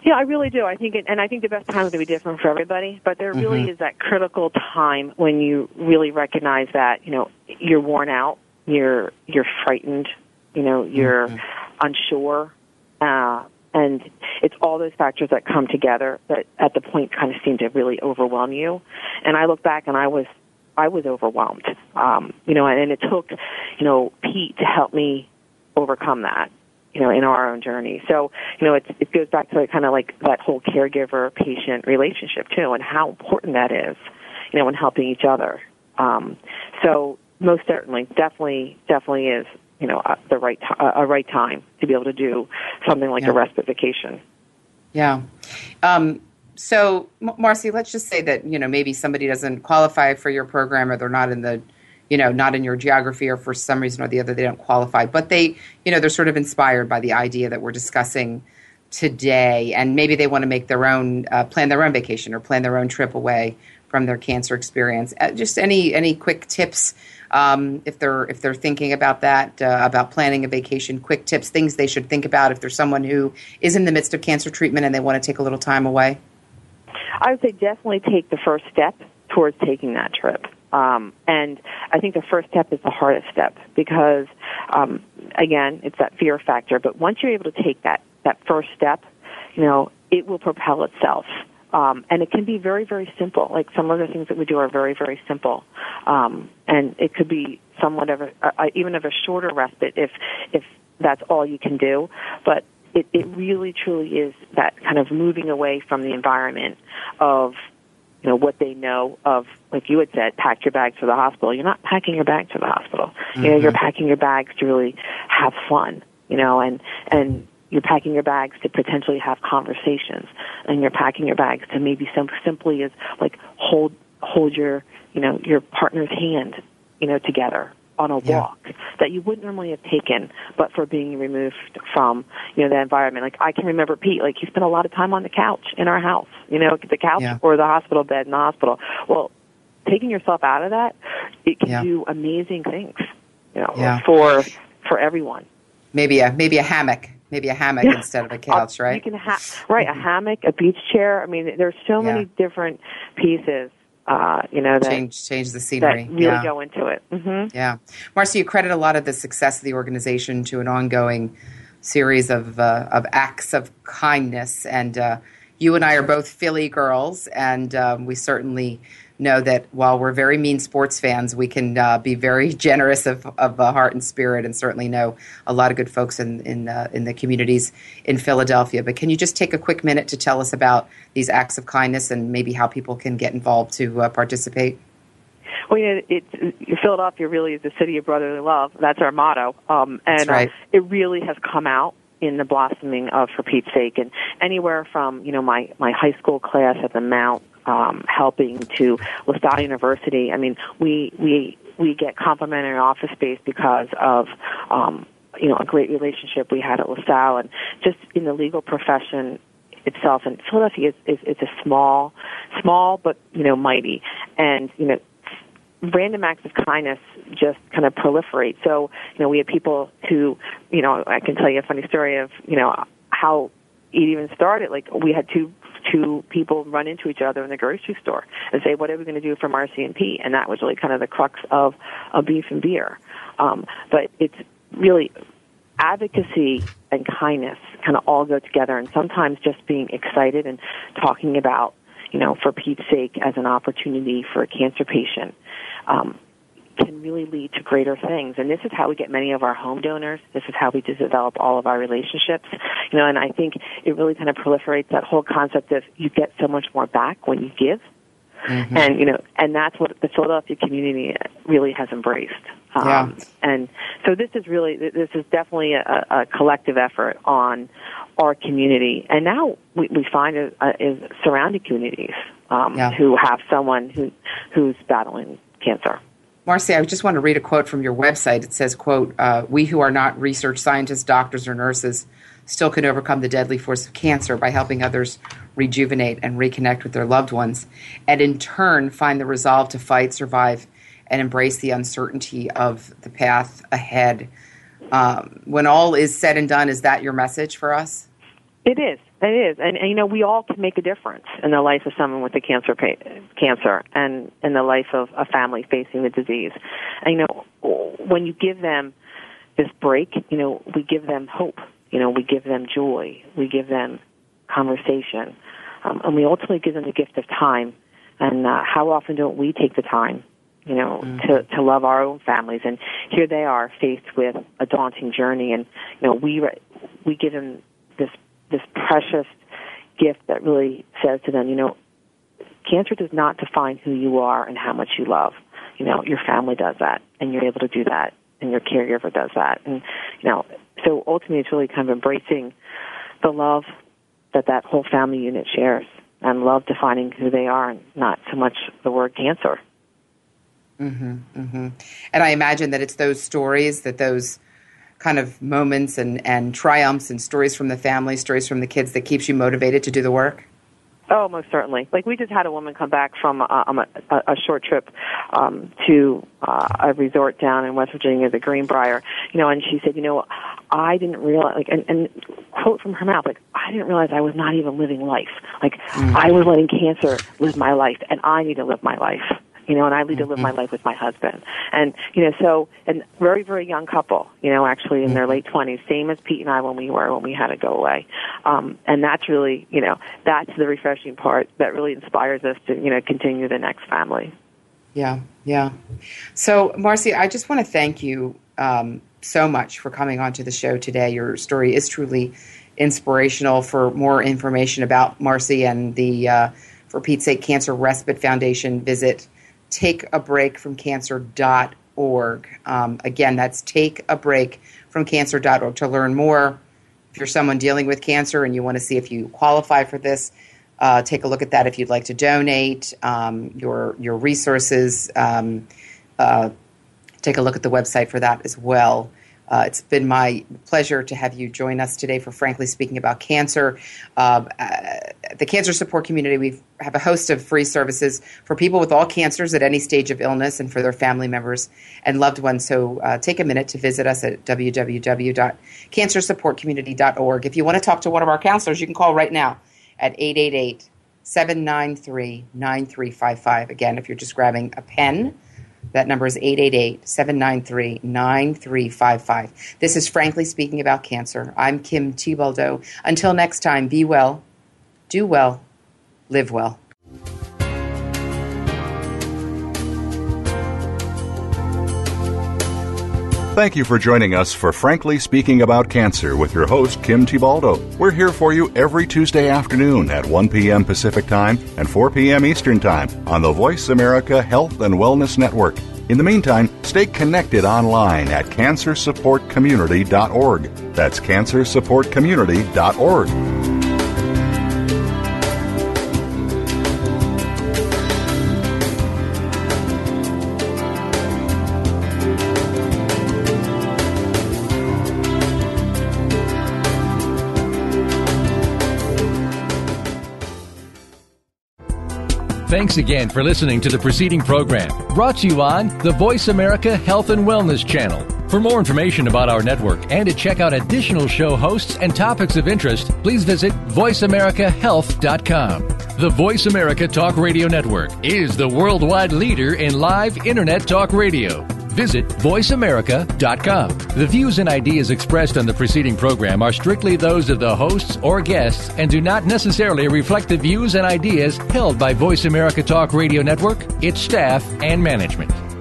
Yeah, I really do. I think, it, and I think the best time is going to be different for everybody. But there really mm-hmm. is that critical time when you really recognize that, you know, you're worn out, you're you're frightened, you know, you're mm-hmm. unsure, uh, and it's all those factors that come together that at the point kind of seem to really overwhelm you. And I look back and I was I was overwhelmed, um, you know, and, and it took, you know, Pete to help me overcome that, you know, in our own journey. So, you know, it, it goes back to kind of like that whole caregiver-patient relationship, too, and how important that is, you know, in helping each other. Um, so most certainly, definitely, definitely is, you know, uh, the right t- uh, a right time to be able to do something like yeah. a respite vacation. Yeah. Um, so, Marcy, let's just say that, you know, maybe somebody doesn't qualify for your program, or they're not in the you know, not in your geography, or for some reason or the other, they don't qualify. But they, you know, they're sort of inspired by the idea that we're discussing today. And maybe they want to make their own, uh, plan their own vacation or plan their own trip away from their cancer experience. Uh, just any any quick tips um, if they're if they're thinking about that, uh, about planning a vacation, quick tips, things they should think about if there's someone who is in the midst of cancer treatment and they want to take a little time away? I would say definitely take the first step towards taking that trip. Um, and I think the first step is the hardest step because, um, again, it's that fear factor. But once you're able to take that, that first step, you know, it will propel itself. Um, and it can be very, very simple. Like some of the things that we do are very, very simple. Um, and it could be somewhat of a, uh, even of a shorter respite if, if that's all you can do. But it, it really, truly is that kind of moving away from the environment of, you know, what they know of, like you had said, pack your bags for the hospital. You're not packing your bags for the hospital. Mm-hmm. You know, you're packing your bags to really have fun, you know, and, and you're packing your bags to potentially have conversations, and you're packing your bags to maybe some simply as like hold, hold your, you know, your partner's hand, you know, together on a yeah. walk that you wouldn't normally have taken, but for being removed from, you know, the environment. Like I can remember Pete, like he spent a lot of time on the couch in our house, you know, the couch yeah. or the hospital bed in the hospital. Well, taking yourself out of that, it can yeah. do amazing things, you know, yeah. for, for everyone. Maybe a, maybe a hammock, maybe a hammock yeah. instead of a couch, right? You can ha- right. A hammock, a beach chair. I mean, there's so yeah. many different pieces. Uh, you know, that change change the scenery. That really yeah. go into it. Mm-hmm. Yeah, Marcy, you credit a lot of the success of the organization to an ongoing series of uh, of acts of kindness, and uh, you and I are both Philly girls, and um, we certainly know that while we're very mean sports fans, we can uh, be very generous of, of uh, heart and spirit, and certainly know a lot of good folks in in, uh, in the communities in Philadelphia. But can you just take a quick minute to tell us about these acts of kindness and maybe how people can get involved to uh, participate? Well, you know, it, it, Philadelphia really is the city of brotherly love. That's our motto, um, and That's right. uh, it really has come out in the blossoming of For Pete's Sake, and anywhere from, you know, my my high school class at the Mount. Um, helping to LaSalle University. I mean, we we we get complimentary office space because of um, you know, a great relationship we had at LaSalle, and just in the legal profession itself. And Philadelphia is, is it's a small, small but you know mighty, and you know. Random acts of kindness just kind of proliferate. So, you know, we have people who, you know, I can tell you a funny story of, you know, how it even started. Like, we had two two people run into each other in the grocery store and say, what are we going to do for Marcy and Pete? And that was really kind of the crux of, of Beef and Beer. Um, but it's really advocacy and kindness kind of all go together, and sometimes just being excited and talking about, you know, For Pete's Sake as an opportunity for a cancer patient um, can really lead to greater things. And this is how we get many of our home donors. This is how we develop all of our relationships. You know, and I think it really kind of proliferates that whole concept of you get so much more back when you give. Mm-hmm. And, you know, and that's what the Philadelphia community really has embraced. Um, yeah. And so this is really, this is definitely a, a collective effort on our community. And now we, we find it uh, is surrounding communities um, yeah. who have someone who who's battling cancer. Marcy, I just want to read a quote from your website. It says, quote, uh, we who are not research scientists, doctors, or nurses still can overcome the deadly force of cancer by helping others rejuvenate and reconnect with their loved ones, and in turn find the resolve to fight, survive, and embrace the uncertainty of the path ahead. Um, when all is said and done, is that your message for us? It is. It is, and, and you know, we all can make a difference in the life of someone with a cancer, cancer, and in the life of a family facing the disease. And you know, when you give them this break, you know, we give them hope. You know, we give them joy. We give them conversation, um, and we ultimately give them the gift of time. And uh, how often don't we take the time, you know, mm-hmm. to to love our own families? And here they are, faced with a daunting journey, and you know, we we give them this. this precious gift that really says to them, you know, cancer does not define who you are and how much you love. You know, your family does that, and you're able to do that, and your caregiver does that. And, you know, so ultimately it's really kind of embracing the love that that whole family unit shares, and love defining who they are, and not so much the word cancer. Mm-hmm, mm-hmm. And I imagine that it's those stories, that those kind of moments and, and triumphs and stories from the family, stories from the kids that keeps you motivated to do the work? Oh, most certainly. Like, we just had a woman come back from uh, um, a, a short trip um, to uh, a resort down in West Virginia, the Greenbrier, you know, and she said, you know, I didn't realize, like, and, and quote from her mouth, like, I didn't realize I was not even living life. Like, mm-hmm. I was letting cancer live my life, and I need to live my life. You know, and I need to live my life with my husband. And, you know, so, and very, very young couple, you know, actually in their late twenties, same as Pete and I when we were, when we had to go away. Um, and that's really, you know, that's the refreshing part that really inspires us to, you know, continue the next family. Yeah, yeah. So, Marcy, I just want to thank you um, so much for coming onto the show today. Your story is truly inspirational. For more information about Marcy and the, uh, for Pete's Sake, Cancer Respite Foundation, visit take a break from cancer dot org. Um, again, that's take a break from cancer dot org. To learn more, if you're someone dealing with cancer and you want to see if you qualify for this, uh, take a look at that. If you'd like to donate um, your your resources, um, uh, take a look at the website for that as well. Uh, it's been my pleasure to have you join us today for Frankly Speaking About Cancer. Uh, uh, the Cancer Support Community, we have a host of free services for people with all cancers at any stage of illness and for their family members and loved ones. So uh, take a minute to visit us at w w w dot cancer support community dot org. If you want to talk to one of our counselors, you can call right now at eight eight eight, seven nine three, nine three five five. Again, if you're just grabbing a pen, that number is eight eight eight, seven nine three, nine three five five. This is Frankly Speaking About Cancer. I'm Kim Thiboldeaux. Until next time, be well, do well, live well. Thank you for joining us for Frankly Speaking About Cancer with your host, Kim Thiboldeaux. We're here for you every Tuesday afternoon at one p.m. Pacific Time and four p.m. Eastern Time on the Voice America Health and Wellness Network. In the meantime, stay connected online at cancer support community dot org. That's cancer support community dot org. Thanks again for listening to the preceding program, brought to you on the Voice America Health and Wellness Channel. For more information about our network and to check out additional show hosts and topics of interest, please visit voice america health dot com. The Voice America Talk Radio Network is the worldwide leader in live Internet talk radio. Visit voice america dot com. The views and ideas expressed on the preceding program are strictly those of the hosts or guests and do not necessarily reflect the views and ideas held by Voice America Talk Radio Network, its staff, and management.